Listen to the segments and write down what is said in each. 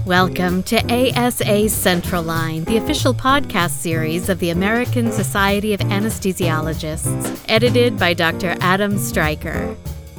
Welcome to ASA Central Line, the official podcast series of the American Society of Anesthesiologists, edited by Dr. Adam Stryker.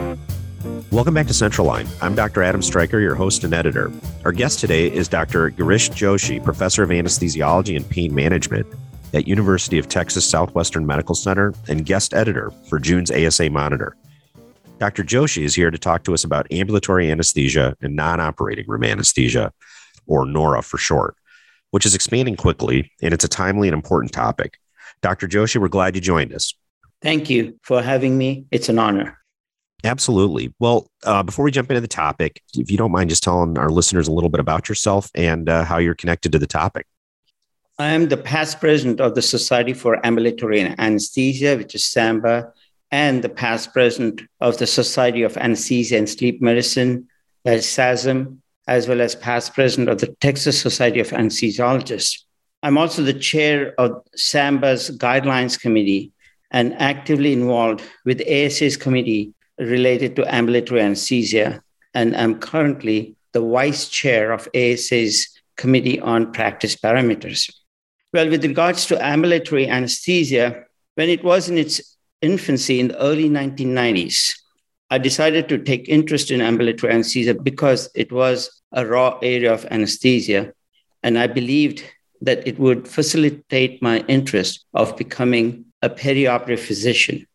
Welcome back to Central Line. I'm Dr. Adam Stryker, your host and editor. Our guest today is Dr. Girish Joshi, professor of anesthesiology and pain management at University of Texas Southwestern Medical Center and guest editor for June's ASA Monitor. Dr. Joshi is here to talk to us about ambulatory anesthesia and non-operating room anesthesia, or NORA for short, which is expanding quickly, and it's a timely and important topic. Dr. Joshi, we're glad you joined us. Thank you for having me. It's an honor. Absolutely. Well, before we jump into the topic, if you don't mind just telling our listeners a little bit about yourself and how you're connected to the topic. I am the past president of the Society for Ambulatory Anesthesia, which is SAMBA, and the past president of the Society of Anesthesia and Sleep Medicine, that is SASM, as well as past president of the Texas Society of Anesthesiologists. I'm also the chair of SAMBA's Guidelines Committee and actively involved with ASA's committee related to ambulatory anesthesia. And I'm currently the vice chair of ASA's Committee on Practice Parameters. Well, with regards to ambulatory anesthesia, when it was in its infancy in the early 1990s, I decided to take interest in ambulatory anesthesia because it was a raw area of anesthesia, and I believed that it would facilitate my interest of becoming a perioperative physician.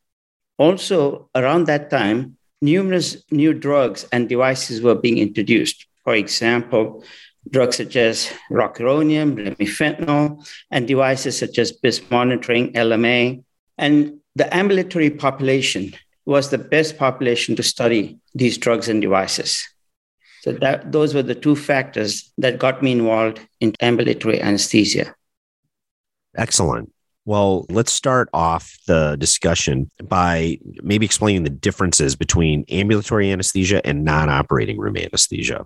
Also, around that time, numerous new drugs and devices were being introduced. For example, drugs such as rocuronium, remifentanil, and devices such as BIS monitoring, LMA. And the ambulatory population was the best population to study these drugs and devices. So those were the two factors that got me involved in ambulatory anesthesia. Excellent. Well, let's start off the discussion by maybe explaining the differences between ambulatory anesthesia and non-operating room anesthesia.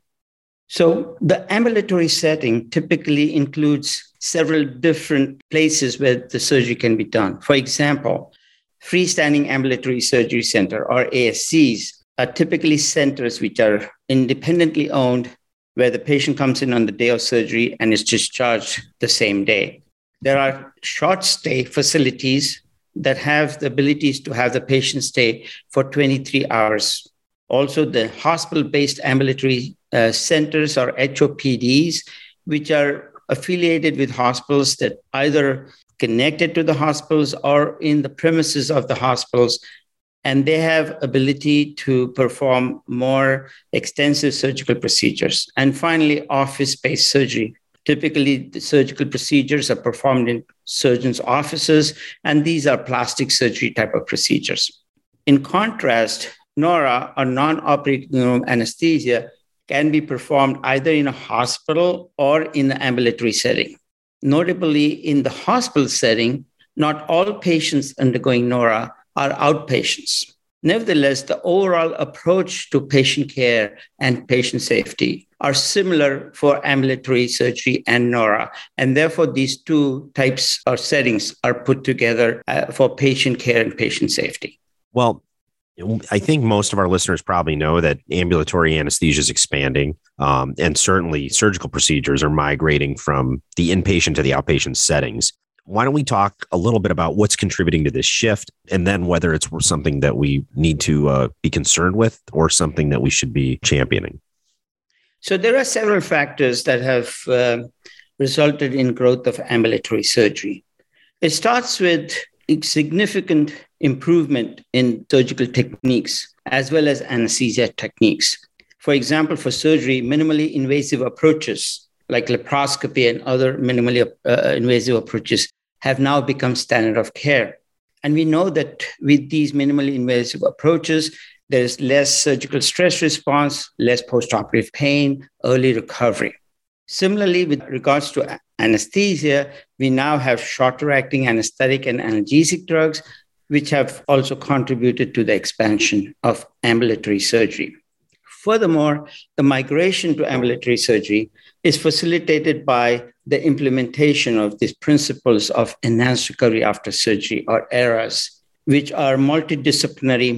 So the ambulatory setting typically includes several different places where the surgery can be done. For example, freestanding ambulatory surgery center, or ASCs, are typically centers which are independently owned, where the patient comes in on the day of surgery and is discharged the same day. There are short stay facilities that have the abilities to have the patient stay for 23 hours. Also, the hospital-based ambulatory centers, or HOPDs, which are affiliated with hospitals that either connected to the hospitals or in the premises of the hospitals, and they have ability to perform more extensive surgical procedures. And finally, office-based surgery. Typically, the surgical procedures are performed in surgeons' offices, and these are plastic surgery type of procedures. In contrast, NORA, or non-operating room anesthesia, can be performed either in a hospital or in the ambulatory setting. Notably, in the hospital setting, not all patients undergoing NORA are outpatients. Nevertheless, the overall approach to patient care and patient safety are similar for ambulatory surgery and NORA. And therefore, these two types or settings are put together for patient care and patient safety. Well, I think most of our listeners probably know that ambulatory anesthesia is expanding, and certainly surgical procedures are migrating from the inpatient to the outpatient settings. Why don't we talk a little bit about what's contributing to this shift, and then whether it's something that we need to be concerned with or something that we should be championing? So there are several factors that have resulted in growth of ambulatory surgery. It starts with significant improvement in surgical techniques as well as anesthesia techniques. For example, for surgery, minimally invasive approaches like laparoscopy and other minimally invasive approaches have now become standard of care. And we know that with these minimally invasive approaches, there is less surgical stress response, less postoperative pain, early recovery. Similarly, with regards to anesthesia, we now have shorter-acting anesthetic and analgesic drugs, which have also contributed to the expansion of ambulatory surgery. Furthermore, the migration to ambulatory surgery is facilitated by the implementation of these principles of enhanced recovery after surgery, or ERAs, which are multidisciplinary,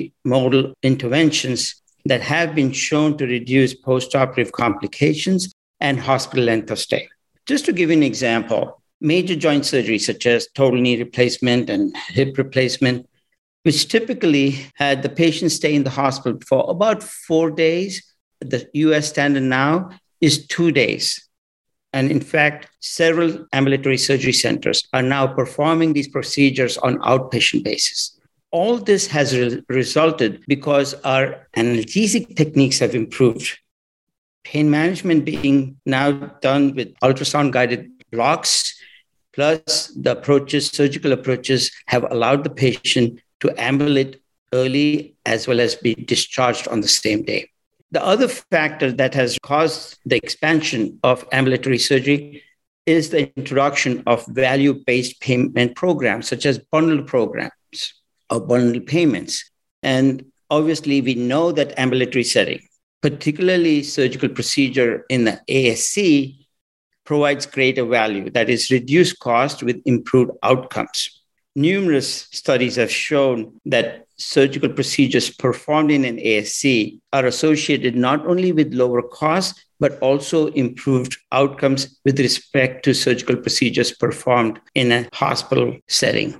multimodal interventions that have been shown to reduce postoperative complications and hospital length of stay. Just to give you an example, major joint surgery such as total knee replacement and hip replacement, which typically had the patient stay in the hospital for about 4 days. The US standard now is 2 days. And in fact, several ambulatory surgery centers are now performing these procedures on outpatient basis. All this has resulted because our analgesic techniques have improved. Pain management being now done with ultrasound-guided blocks, plus the approaches, surgical approaches, have allowed the patient to ambulate early as well as be discharged on the same day. The other factor that has caused the expansion of ambulatory surgery is the introduction of value-based payment programs, such as bundle programs or bundle payments. And obviously, we know that ambulatory setting, particularly surgical procedure in the ASC, provides greater value, that is, reduced cost with improved outcomes. Numerous studies have shown that surgical procedures performed in an ASC are associated not only with lower costs, but also improved outcomes with respect to surgical procedures performed in a hospital setting.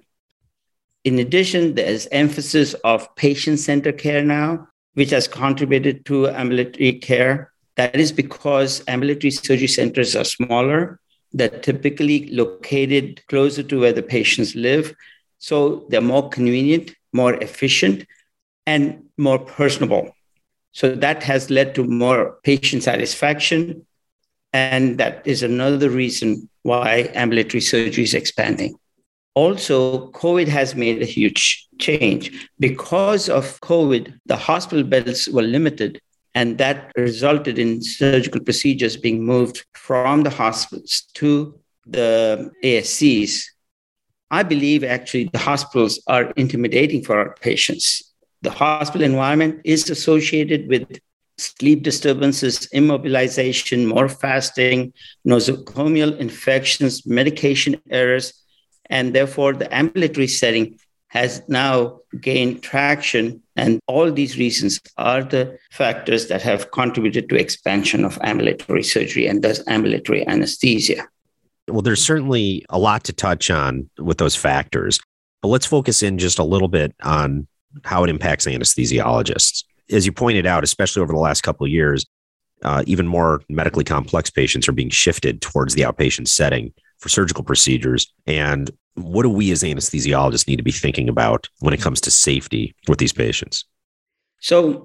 In addition, there's emphasis of patient-centered care now, which has contributed to ambulatory care. That is because ambulatory surgery centers are smaller. They're typically located closer to where the patients live. So they're more convenient, more efficient, and more personable. So that has led to more patient satisfaction. And that is another reason why ambulatory surgery is expanding. Also, COVID has made a huge change. Because of COVID, the hospital beds were limited, and that resulted in surgical procedures being moved from the hospitals to the ASCs. I believe actually the hospitals are intimidating for our patients. The hospital environment is associated with sleep disturbances, immobilization, more fasting, nosocomial infections, medication errors, and therefore the ambulatory setting has now gained traction. And all these reasons are the factors that have contributed to expansion of ambulatory surgery and thus ambulatory anesthesia. Well, there's certainly a lot to touch on with those factors, but let's focus in just a little bit on how it impacts anesthesiologists. As you pointed out, especially over the last couple of years, even more medically complex patients are being shifted towards the outpatient setting for surgical procedures. And what do we as anesthesiologists need to be thinking about when it comes to safety with these patients? So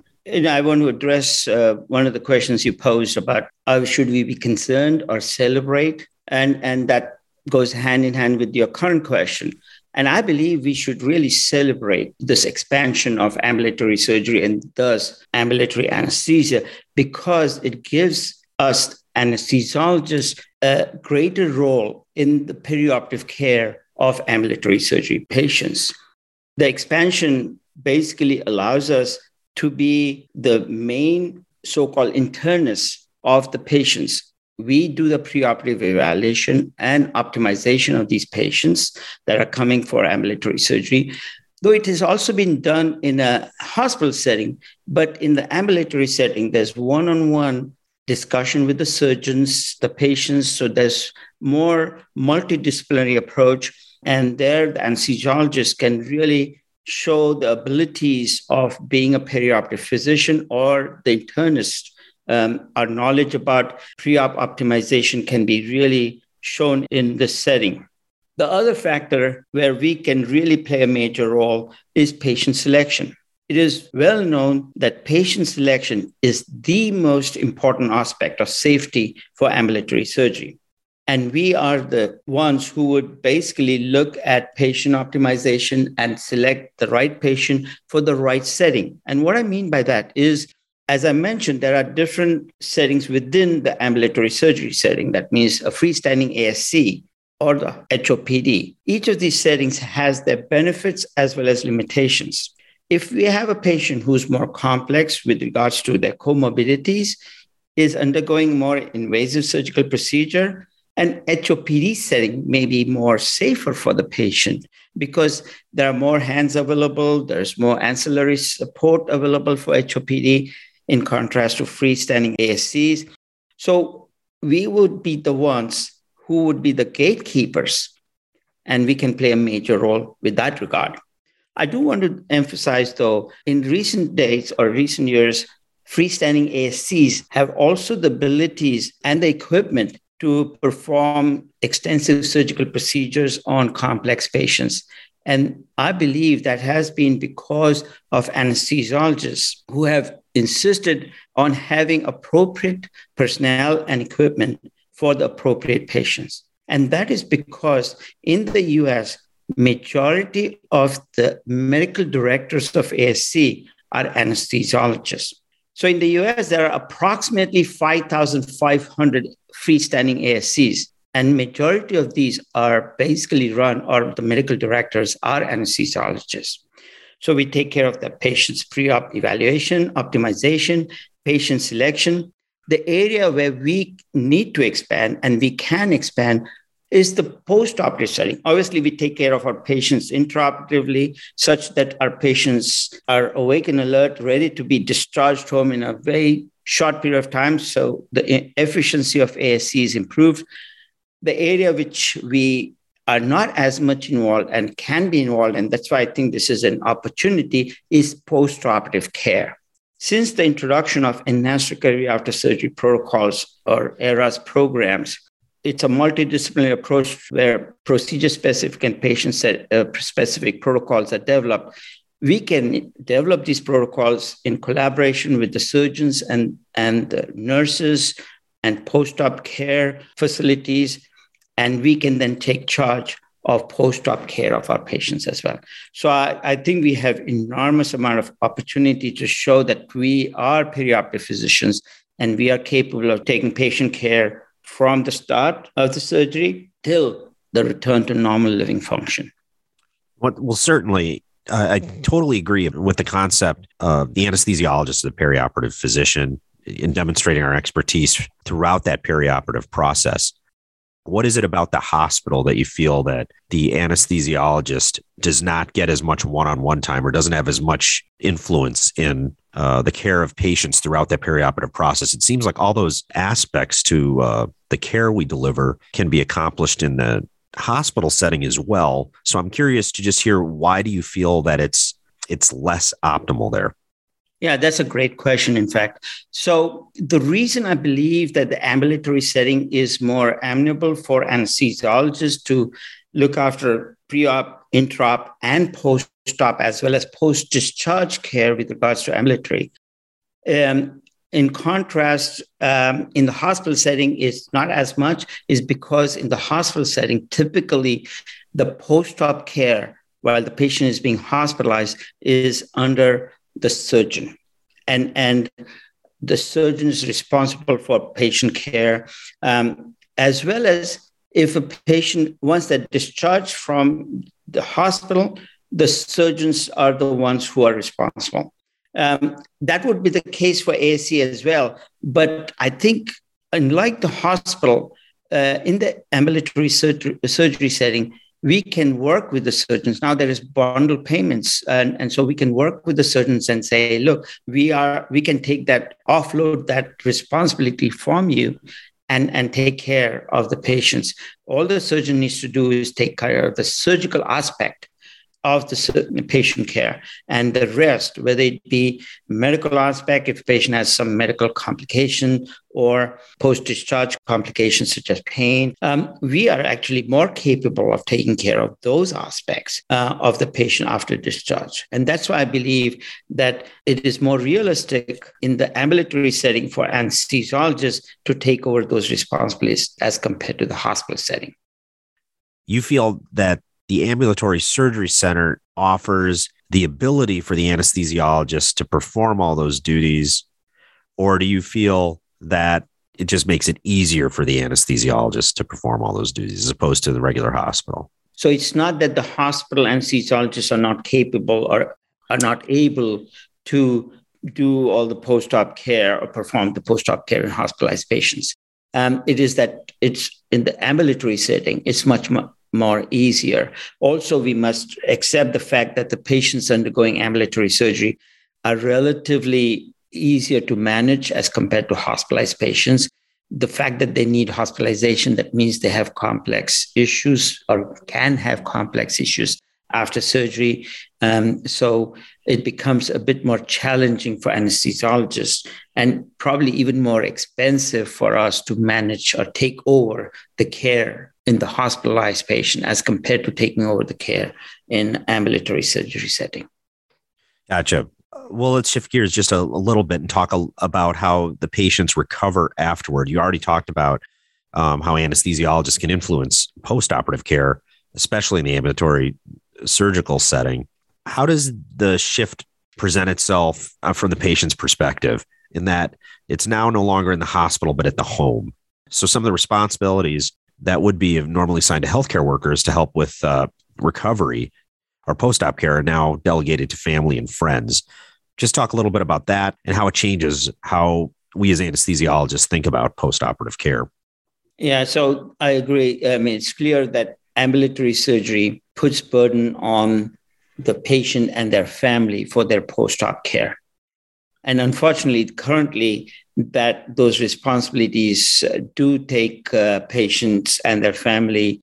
I want to address one of the questions you posed about should we be concerned or celebrate? And that goes hand in hand with your current question. And I believe we should really celebrate this expansion of ambulatory surgery and thus ambulatory anesthesia, because it gives us anesthesiologists a greater role in the perioperative care of ambulatory surgery patients. The expansion basically allows us to be the main so-called internist of the patients. We do the preoperative evaluation and optimization of these patients that are coming for ambulatory surgery, though it has also been done in a hospital setting. But in the ambulatory setting, there's one-on-one discussion with the surgeons, the patients. So there's more multidisciplinary approach. And there, the anesthesiologist can really show the abilities of being a perioperative physician or the internist. Our knowledge about pre-op optimization can be really shown in this setting. The other factor where we can really play a major role is patient selection. It is well known that patient selection is the most important aspect of safety for ambulatory surgery. And we are the ones who would basically look at patient optimization and select the right patient for the right setting. And what I mean by that is, as I mentioned, there are different settings within the ambulatory surgery setting. That means a freestanding ASC or the HOPD. Each of these settings has their benefits as well as limitations. If we have a patient who's more complex with regards to their comorbidities, is undergoing more invasive surgical procedure, an HOPD setting may be more safer for the patient because there are more hands available, there's more ancillary support available for HOPD in contrast to freestanding ASCs. So we would be the ones who would be the gatekeepers, and we can play a major role with that regard. I do want to emphasize, though, in recent days or recent years, freestanding ASCs have also the abilities and the equipment to perform extensive surgical procedures on complex patients. And I believe that has been because of anesthesiologists who have insisted on having appropriate personnel and equipment for the appropriate patients. And that is because in the US, majority of the medical directors of ASC are anesthesiologists. So in the US, there are approximately 5,500 freestanding ASCs, and majority of these are basically run, or the medical directors are anesthesiologists. So we take care of the patient's pre-op evaluation, optimization, patient selection. The area where we need to expand and we can expand is the post-operative setting. Obviously, we take care of our patients intraoperatively such that our patients are awake and alert, ready to be discharged home in a very short period of time. So the efficiency of ASC is improved. The area which we are not as much involved and can be involved, and that's why I think this is an opportunity, is post-operative care. Since the introduction of enhanced recovery after surgery protocols, or ERAS programs, it's a multidisciplinary approach where procedure-specific and patient-specific protocols are developed. We can develop these protocols in collaboration with the surgeons and the nurses and post-op care facilities, and we can then take charge of post-op care of our patients as well. So I think we have enormous amount of opportunity to show that we are perioperative physicians and we are capable of taking patient care from the start of the surgery till the return to normal living function. Well, certainly, I totally agree with the concept of the anesthesiologist, the perioperative physician, in demonstrating our expertise throughout that perioperative process. What is it about the hospital that you feel that the anesthesiologist does not get as much one-on-one time or doesn't have as much influence in the care of patients throughout that perioperative process? It seems like all those aspects to the care we deliver can be accomplished in the hospital setting as well. So I'm curious to just hear, why do you feel that it's less optimal there? Yeah, that's a great question, in fact. So the reason I believe that the ambulatory setting is more amenable for anesthesiologists to look after pre-op, intra-op, and post-op, as well as post-discharge care with regards to ambulatory. In contrast, in the hospital setting, it's not as much, is because in the hospital setting, typically the post-op care, while the patient is being hospitalized, is under the surgeon. And the surgeon is responsible for patient care, as well as if a patient, once they're discharged from the hospital, the surgeons are the ones who are responsible. That would be the case for ASC as well. But I think, unlike the hospital, in the ambulatory surgery setting, we can work with the surgeons. Now there is bundle payments. And so we can work with the surgeons and say, look, we can take that, offload that responsibility from you and take care of the patients. All the surgeon needs to do is take care of the surgical aspect of the patient care, and the rest, whether it be medical aspect, if a patient has some medical complication or post-discharge complications such as pain, we are actually more capable of taking care of those aspects of the patient after discharge. And that's why I believe that it is more realistic in the ambulatory setting for anesthesiologists to take over those responsibilities as compared to the hospital setting. You feel that the ambulatory surgery center offers the ability for the anesthesiologist to perform all those duties, or do you feel that it just makes it easier for the anesthesiologist to perform all those duties as opposed to the regular hospital? So it's not that the hospital anesthesiologists are not capable or are not able to do all the post-op care or perform the post-op care in hospitalized patients. It is that it's in the ambulatory setting, it's much more easier. Also, we must accept the fact that the patients undergoing ambulatory surgery are relatively easier to manage as compared to hospitalized patients. the fact that they need hospitalization, that means they have complex issues or can have complex issues after surgery. So it becomes a bit more challenging for anesthesiologists and probably even more expensive for us to manage or take over the care in the hospitalized patient as compared to taking over the care in ambulatory surgery setting. Gotcha. Well, let's shift gears just a little bit and talk about how the patients recover afterward. You already talked about how anesthesiologists can influence postoperative care, especially in the ambulatory surgical setting. How does the shift present itself from the patient's perspective in that it's now no longer in the hospital, but at the home? So some of the responsibilities that would be normally assigned to healthcare workers to help with recovery or post-op care are now delegated to family and friends. Just talk a little bit about that and how it changes how we as anesthesiologists think about post-operative care. Yeah, so I agree. I mean, it's clear that ambulatory surgery puts burden on the patient and their family for their post-op care. And unfortunately, currently, that those responsibilities do take patients and their family,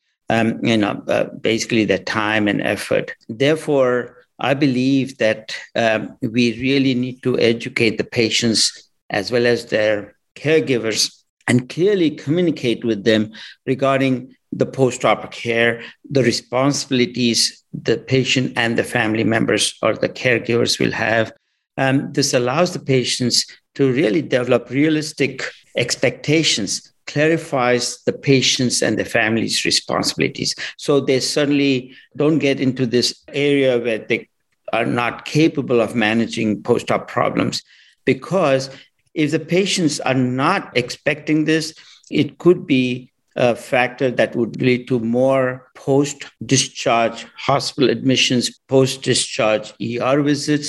basically their time and effort. Therefore, I believe that we really need to educate the patients as well as their caregivers and clearly communicate with them regarding the post-op care, the responsibilities the patient and the family members or the caregivers will have. This allows the patients to really develop realistic expectations, clarifies the patients and the family's responsibilities. So they certainly don't get into this area where they are not capable of managing post-op problems, because if the patients are not expecting this, it could be a factor that would lead to more post-discharge hospital admissions, post-discharge ER visits.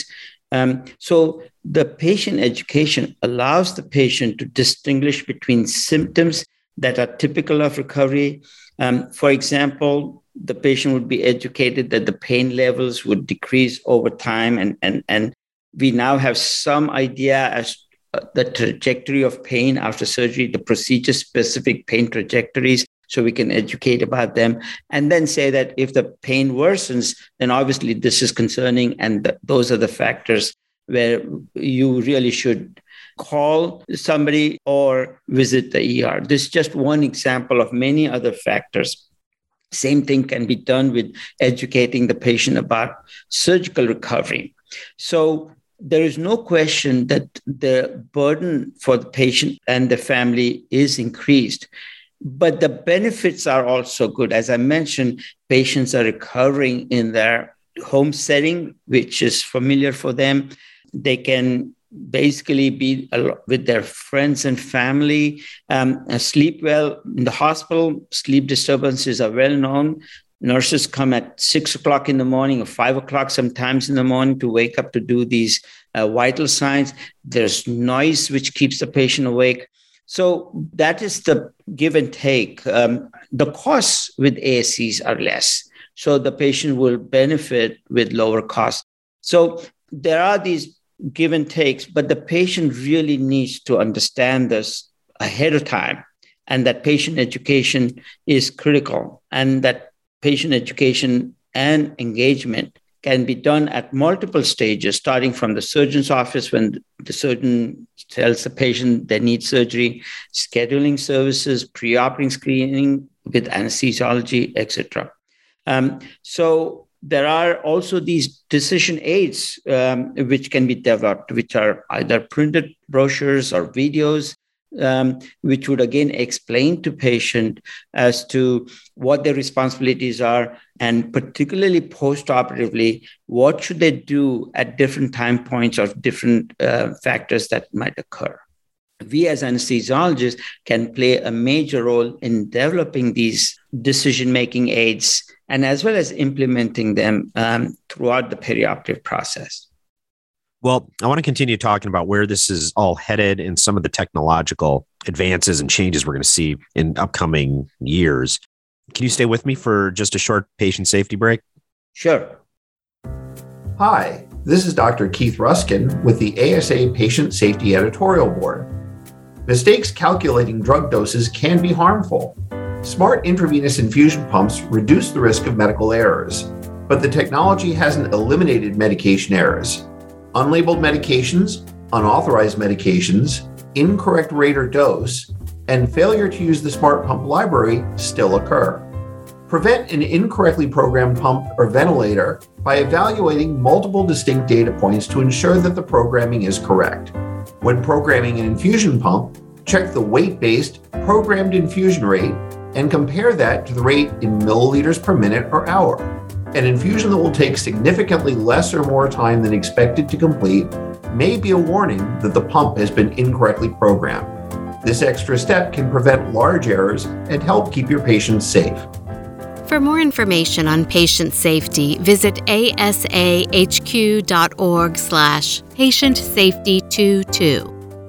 So the patient education allows the patient to distinguish between symptoms that are typical of recovery. For example, the patient would be educated that the pain levels would decrease over time. And we now have some idea as the trajectory of pain after surgery, the procedure-specific pain trajectories, so we can educate about them. And then say that if the pain worsens, then obviously this is concerning. And those are the factors where you really should call somebody or visit the ER. This is just one example of many other factors. Same thing can be done with educating the patient about surgical recovery. So there is no question that the burden for the patient and the family is increased, but the benefits are also good. As I mentioned, patients are recovering in their home setting, which is familiar for them. They can basically be with their friends and family, sleep well. In the hospital, sleep disturbances are well known. Nurses come at 6 o'clock in the morning or 5 o'clock sometimes in the morning to wake up to do these vital signs. There's noise which keeps the patient awake. So that is the give and take. The costs with ASCs are less. So the patient will benefit with lower costs. So there are these give and takes, but the patient really needs to understand this ahead of time, and that patient education is critical, and that patient education and engagement can be done at multiple stages, starting from the surgeon's office when the surgeon tells the patient they need surgery, scheduling services, pre-operating screening with anesthesiology, etc. So there are also these decision aids which can be developed, which are either printed brochures or videos, which would again explain to patient as to what their responsibilities are, and particularly post-operatively, what should they do at different time points or different factors that might occur. We as anesthesiologists can play a major role in developing these decision-making aids and as well as implementing them throughout the perioperative process. Well, I want to continue talking about where this is all headed and some of the technological advances and changes we're going to see in upcoming years. Can you stay with me for just a short patient safety break? Sure. Hi, this is Dr. Keith Ruskin with the ASA Patient Safety Editorial Board. Mistakes calculating drug doses can be harmful. Smart intravenous infusion pumps reduce the risk of medical errors, but the technology hasn't eliminated medication errors. Unlabeled medications, unauthorized medications, incorrect rate or dose, and failure to use the smart pump library still occur. Prevent an incorrectly programmed pump or ventilator by evaluating multiple distinct data points to ensure that the programming is correct. When programming an infusion pump, check the weight-based programmed infusion rate and compare that to the rate in milliliters per minute or hour. An infusion that will take significantly less or more time than expected to complete may be a warning that the pump has been incorrectly programmed. This extra step can prevent large errors and help keep your patients safe. For more information on patient safety, visit asahq.org/patientsafety22.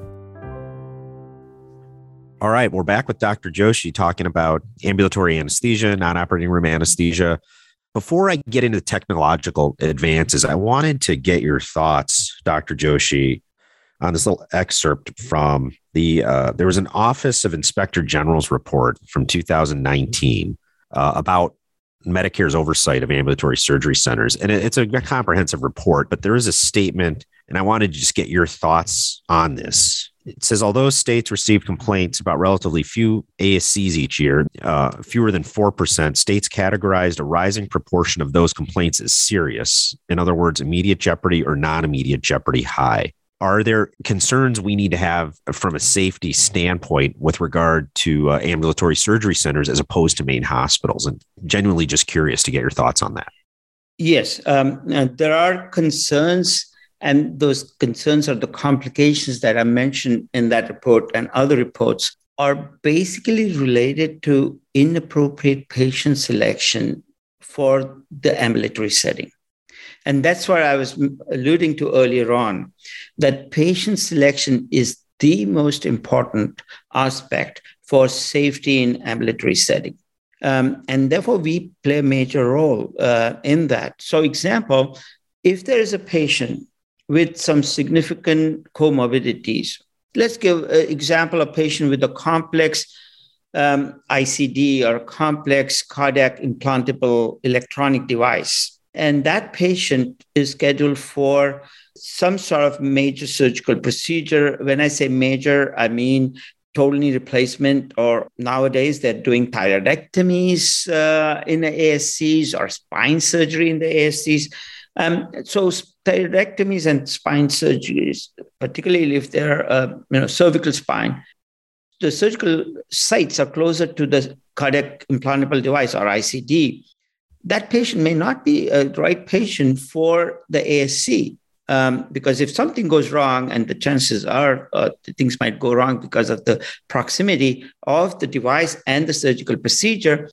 All right, we're back with Dr. Joshi talking about ambulatory anesthesia, non-operating room anesthesia. Before I get into the technological advances, I wanted to get your thoughts, Dr. Joshi, on this little excerpt from there was an Office of Inspector General's report from 2019 about Medicare's oversight of ambulatory surgery centers. And it's a comprehensive report, but there is a statement, and I wanted to just get your thoughts on this. It says, although states receive complaints about relatively few ASCs each year, fewer than 4%, states categorized a rising proportion of those complaints as serious. In other words, immediate jeopardy or non-immediate jeopardy high. Are there concerns we need to have from a safety standpoint with regard to ambulatory surgery centers as opposed to main hospitals? And genuinely just curious to get your thoughts on that. Yes, there are concerns, and those concerns are the complications that are mentioned in that report and other reports are basically related to inappropriate patient selection for the ambulatory setting. And that's what I was alluding to earlier on, that patient selection is the most important aspect for safety in ambulatory setting. And therefore, we play a major role in that. So, example, if there is a patient with some significant comorbidities, let's give an example of a patient with a complex ICD or complex cardiac implantable electronic device. And that patient is scheduled for some sort of major surgical procedure. When I say major, I mean total knee replacement, or nowadays they're doing thyroidectomies in the ASCs or spine surgery in the ASCs. So thyroidectomies and spine surgeries, particularly if they're cervical spine, the surgical sites are closer to the cardiac implantable device or ICD. That patient may not be a right patient for the ASC because if something goes wrong, and the chances are things might go wrong because of the proximity of the device and the surgical procedure,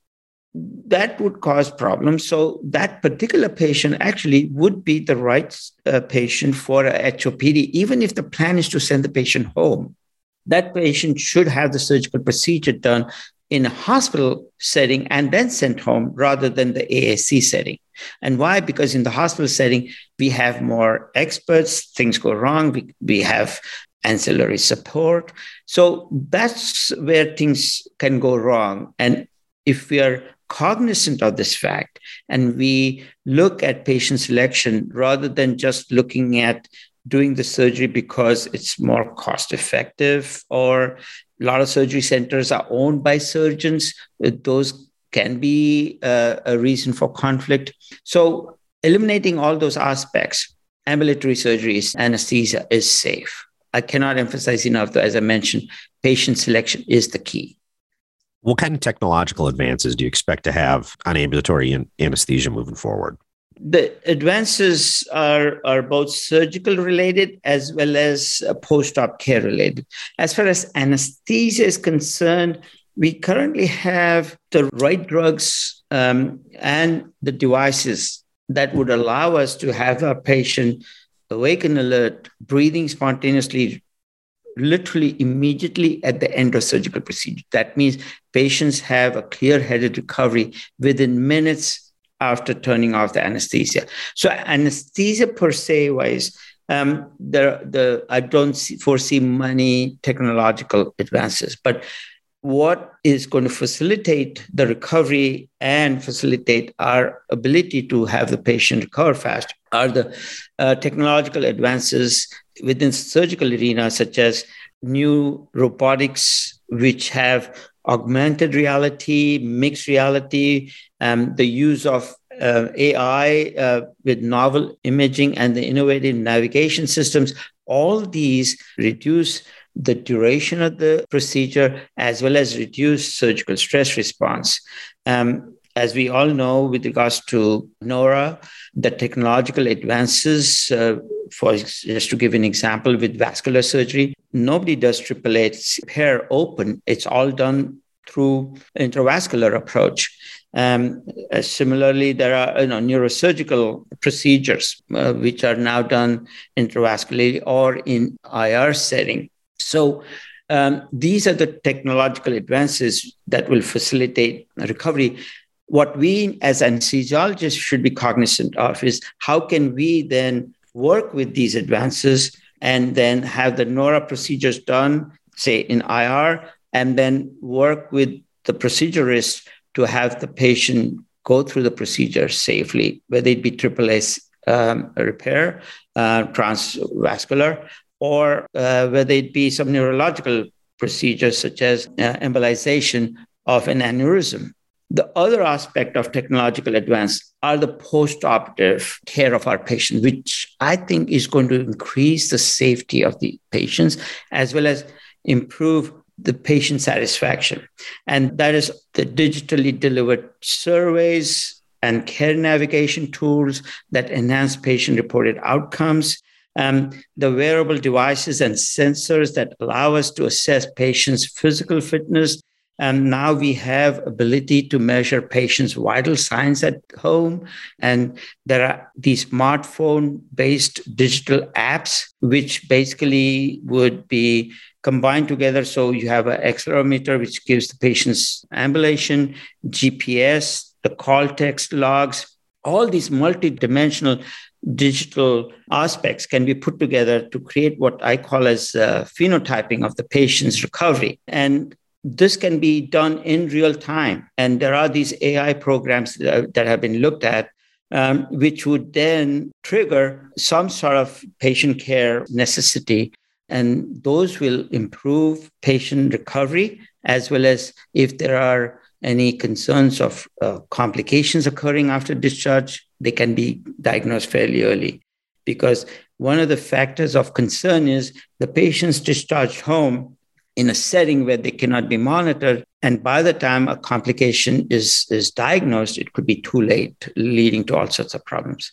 that would cause problems. So that particular patient actually would be the right patient for a HOPD, even if the plan is to send the patient home. That patient should have the surgical procedure done in a hospital setting and then sent home rather than the ASC setting. And why? Because in the hospital setting, we have more experts, things go wrong, we have ancillary support. So that's where things can go wrong. And if we are cognizant of this fact and we look at patient selection rather than just looking at doing the surgery because it's more cost effective, or a lot of surgery centers are owned by surgeons, those can be a reason for conflict. So eliminating all those aspects, ambulatory surgery anesthesia is safe. I cannot emphasize enough, though, as I mentioned, patient selection is the key. What kind of technological advances do you expect to have on ambulatory anesthesia moving forward? The advances are both surgical related as well as post-op care related. As far as anesthesia is concerned, we currently have the right drugs and the devices that would allow us to have a patient awake and alert, breathing spontaneously, literally immediately at the end of surgical procedure. That means patients have a clear-headed recovery within minutes after turning off the anesthesia. So anesthesia per se wise, I don't foresee many technological advances, but what is going to facilitate the recovery and facilitate our ability to have the patient recover fast are the technological advances within the surgical arena, such as new robotics, which have augmented reality, mixed reality, the use of AI with novel imaging and the innovative navigation systems. All these reduce the duration of the procedure as well as reduce surgical stress response. As we all know, with regards to NORA, the technological advances, just to give an example, with vascular surgery, nobody does AAA repair open. It's all done through intravascular approach. Similarly, there are neurosurgical procedures which are now done intravascularly or in IR setting. So these are the technological advances that will facilitate recovery. What we as anesthesiologists should be cognizant of is how can we then work with these advances and then have the NORA procedures done, say in IR, and then work with the procedurist to have the patient go through the procedure safely, whether it be AAA repair, transvascular, or whether it be some neurological procedures such as embolization of an aneurysm. The other aspect of technological advance are the post-operative care of our patients, which I think is going to increase the safety of the patients as well as improve the patient satisfaction. And that is the digitally delivered surveys and care navigation tools that enhance patient-reported outcomes, the wearable devices and sensors that allow us to assess patients' physical fitness. And now we have ability to measure patients' vital signs at home. And there are these smartphone-based digital apps, which basically would be combined together. So you have an accelerometer, which gives the patient's ambulation, GPS, the call text logs. All these multidimensional digital aspects can be put together to create what I call as phenotyping of the patient's recovery. And this can be done in real time. And there are these AI programs that have been looked at, which would then trigger some sort of patient care necessity. And those will improve patient recovery, as well as if there are any concerns of complications occurring after discharge, they can be diagnosed fairly early. Because one of the factors of concern is the patient's discharged home in a setting where they cannot be monitored. And by the time a complication is diagnosed, it could be too late, leading to all sorts of problems.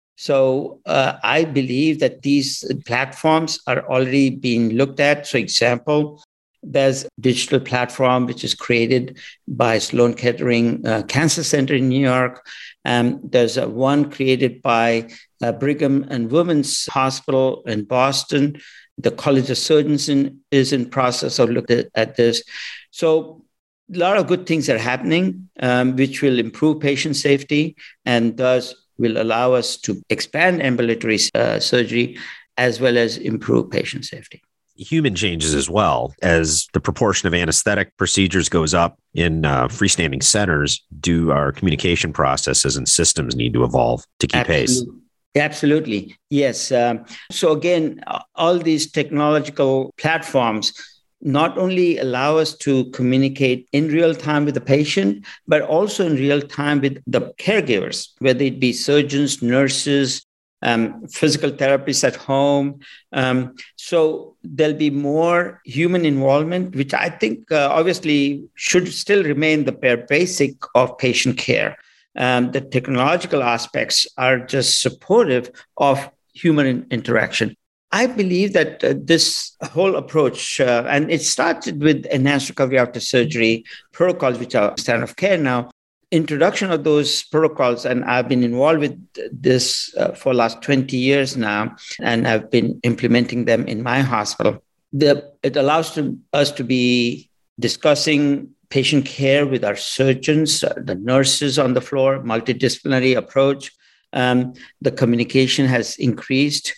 So I believe that these platforms are already being looked at. So example, there's a digital platform which is created by Sloan Kettering Cancer Center in New York. There's one created by Brigham and Women's Hospital in Boston. The College of Surgeons is in process of looking at this. So a lot of good things are happening, which will improve patient safety and thus will allow us to expand ambulatory surgery as well as improve patient safety. Human changes as well. As the proportion of anesthetic procedures goes up in freestanding centers, do our communication processes and systems need to evolve to keep pace? Absolutely. Yes. So again, all these technological platforms not only allow us to communicate in real time with the patient, but also in real time with the caregivers, whether it be surgeons, nurses, physical therapists at home. So there'll be more human involvement, which I think obviously should still remain the bare basic of patient care. The technological aspects are just supportive of human interaction. I believe that this whole approach, and it started with enhanced recovery after surgery protocols, which are standard of care now, introduction of those protocols, and I've been involved with this for the last 20 years now, and I've been implementing them in my hospital. It allows us to be discussing patient care with our surgeons, the nurses on the floor, multidisciplinary approach. The communication has increased.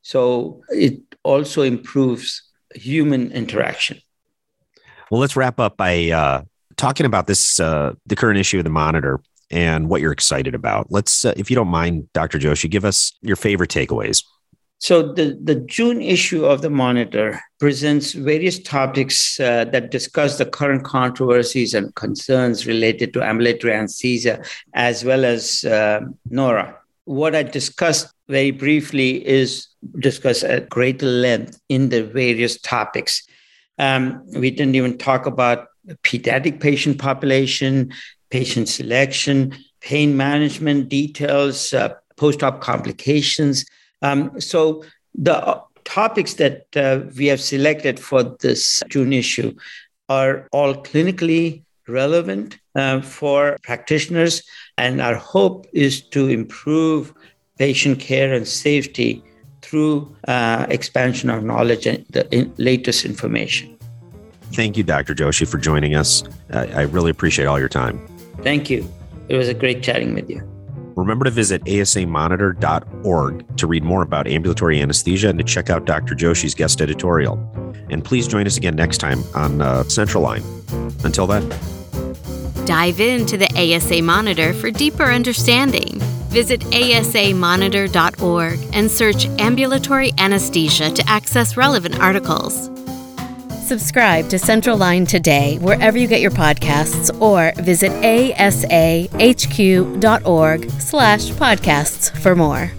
So it also improves human interaction. Well, let's wrap up by talking about this, the current issue of the Monitor and what you're excited about. Let's, if you don't mind, Dr. Joshi, give us your favorite takeaways. So the June issue of the Monitor presents various topics that discuss the current controversies and concerns related to ambulatory anesthesia, as well as NORA. What I discussed very briefly is discussed at greater length in the various topics. We didn't even talk about pediatric patient population, patient selection, pain management details, post-op complications. So the topics that we have selected for this June issue are all clinically relevant for practitioners, and our hope is to improve patient care and safety through expansion of knowledge and the latest information. Thank you, Dr. Joshi, for joining us. I really appreciate all your time. Thank you. It was a great chatting with you. Remember to visit asamonitor.org to read more about ambulatory anesthesia and to check out Dr. Joshi's guest editorial. And please join us again next time on Central Line. Until then. Dive into the ASA Monitor for deeper understanding. Visit asamonitor.org and search ambulatory anesthesia to access relevant articles. Subscribe to Central Line today wherever you get your podcasts or visit asahq.org/podcasts for more.